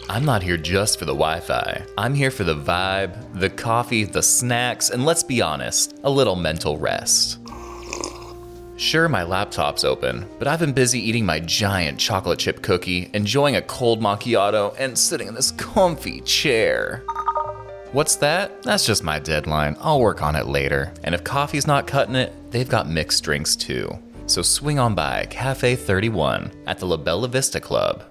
I'm not here just for the Wi-Fi. I'm here for the vibe, the coffee, the snacks, and let's be honest, a little mental rest. Sure, my laptop's open, but I've been busy eating my giant chocolate chip cookie, enjoying a cold macchiato, and sitting in this comfy chair. What's that? That's just my deadline. I'll work on it later. And if coffee's not cutting it, they've got mixed drinks too. So swing on by Cafe 31 at the La Bella Vista Club.